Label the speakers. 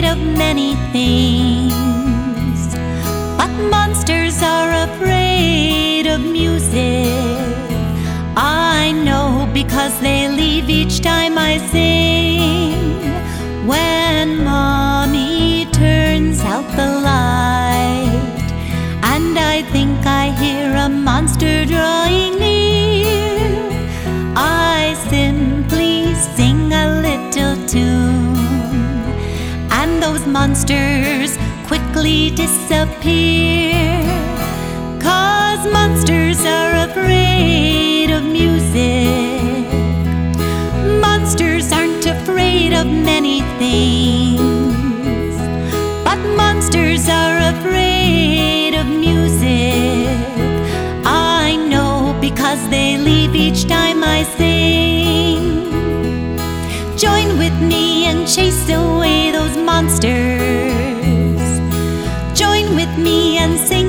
Speaker 1: of many things, but monsters are afraid of music. I know because they leave each time I sing. When Mommy turns out the light and I think I hear a monster drawing near, I simply sing a little tune, and those monsters quickly disappear. 'Cause monsters are afraid of music. Monsters aren't afraid of many things, but monsters are afraid of music. I know because they leave each time I sing. Join with me and chase away those monsters. Join with me and sing